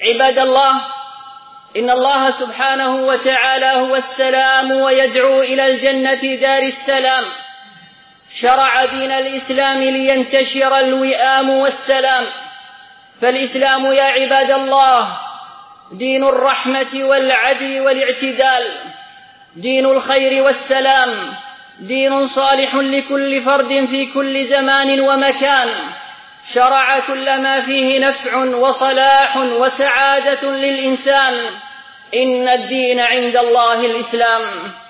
عباد الله، إن الله سبحانه وتعالى هو السلام ويدعو إلى الجنة دار السلام. شرع دين الإسلام لينتشر الوئام والسلام، فالإسلام يا عباد الله دين الرحمة والعدل والاعتدال، دين الخير والسلام، دين صالح لكل فرد في كل زمان ومكان. شرع كل ما فيه نفع وصلاح وسعادة للإنسان. إن الدين عند الله الإسلام.